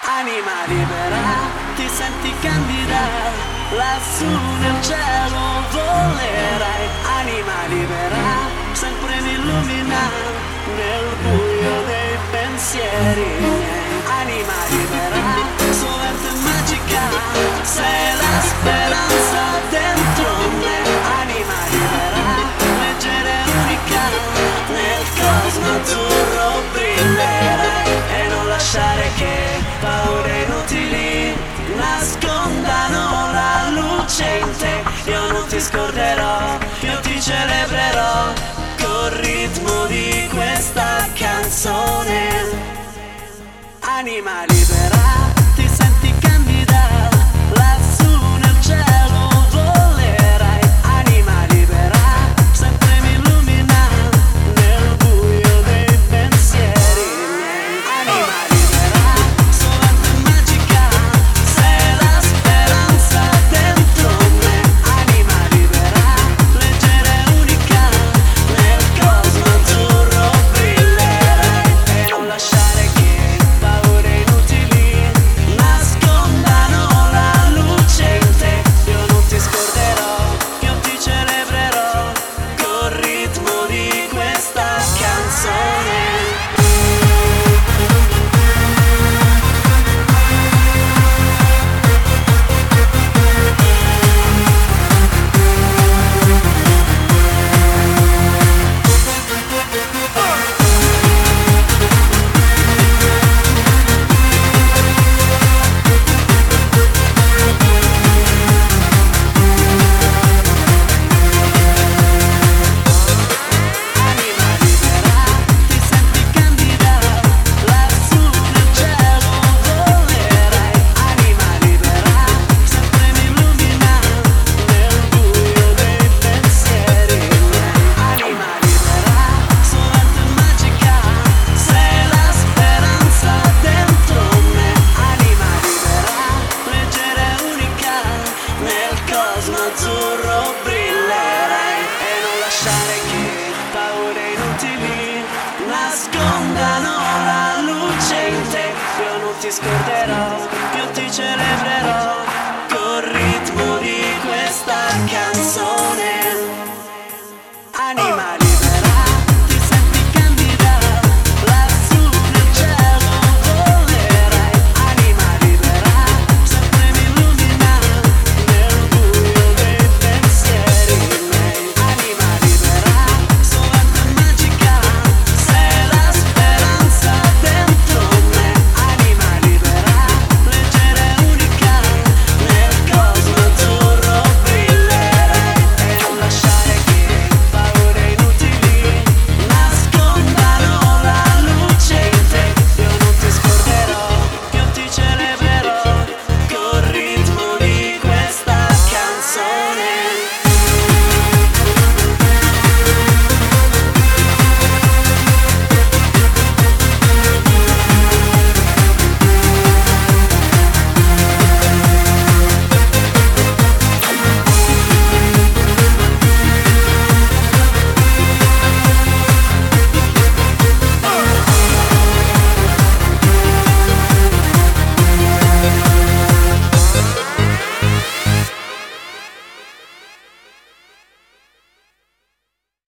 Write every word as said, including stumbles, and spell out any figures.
Anima libera, ti senti candida, lassù nel cielo volerai. Anima libera, sempre mi illumina nel buio dei pensieri miei. Anima libera, sovente magica, sei la speranza dentro me. Anima libera, leggera e unica, nel cosmo azzurro brillerai. E non lasciare che paure inutili nascondano la luce in te. Io non ti scorderò, io ti celebrerò col ritmo di questa canzone. Anima libera, ti senti candida, lassù nel cielo volerai. Anima libera, sempre mi illumina nel buio dei pensieri miei. Anima libera, sovente magica, sei la speranza dentro me. Anima libera, leggera e unica, nel cosmo azzurro brillerai. E non lasciare che paure inutili nascondano la luce in te. Io non ti scorderò, io ti celebrerò col ritmo di questa canzone. Anima libera, ti senti candida, lassù nel cielo volerai. Anima libera, sempre mi illumina nel buio dei pensieri miei. Anima libera, sovente magica, sei la speranza dentro me. Anima libera, leggera e unica, nel cosmo azzurro brillerai. E non lasciare che paure inutili nascondano la luce in te. Io non ti scorderò,